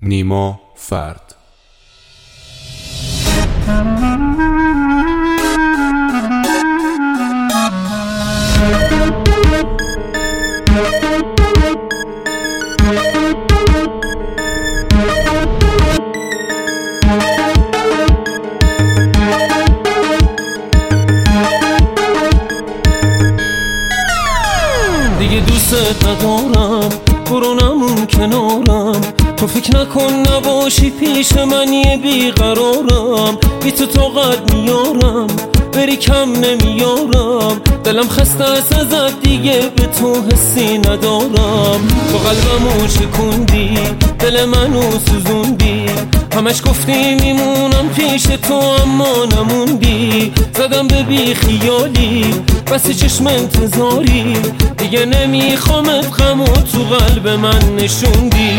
نیما فرد. دیگه دوست ندارم، برو نمون کنارم. تو فکر نکن نباشی پیش من یه بیقرارم. بی تو طاقت میارم، بری کم نمیارم. دلم خسته ازت دیگه به تو حسی ندارم. تو قلبمو شکوندی، دل منو سوزوندی. همش گفتی میمونم پیش تو اما نموندی. زدم به بی خیالی، بس چشم انتظاری. دیگه نمیخوامت، غمو تو قلب من نشوندی.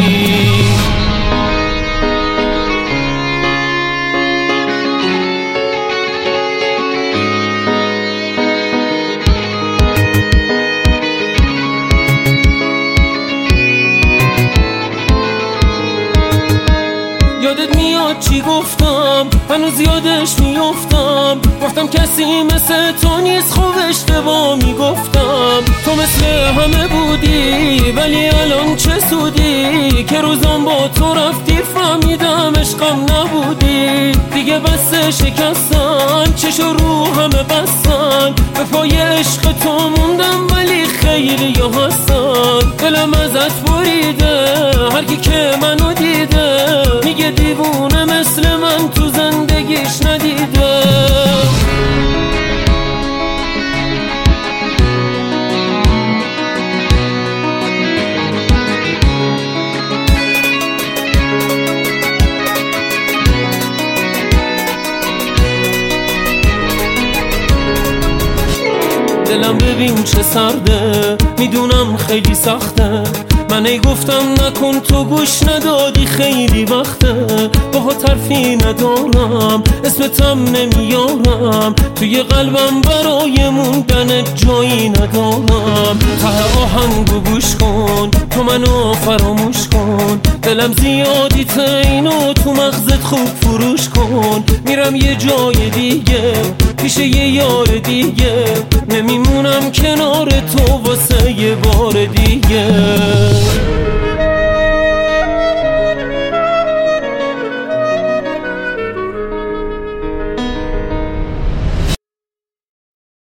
یادت میاد چی گفتم؟ هنوز یادش میافتم. گفتم کسی مثل تو نیست، خوب اشتباه میگفتم. تو مثل همه بودی ولی الان چه سودی؟ که روزم با تو رفتی فهمیدم عشقم نبودی. دیگه بس شکستن، چشو رو همه بستن. به پای عشق تو موندم ولی خیلی ها هستن. دلم ازت بریده، هر کی که منو دیده میگه دیوونه مثل من تو زندگیش ندیده. دلم ببین چه سرده، میدونم خیلی سخته. من ای گفتم نکن، تو گوش ندادی. خیلی وقته باهات حرفی ندارم، اسمتم نمیارم. توی قلبم برای موندن جایی ندارم. ته آهنگو گوش کن، تو منو فراموش کن. دلم زیادی اینو تو مغزت خوب فروش کن. میرم یه جای دیگه پیش یه یار دیگه. نمیمونم کنار تو واسه یه بار دیگه.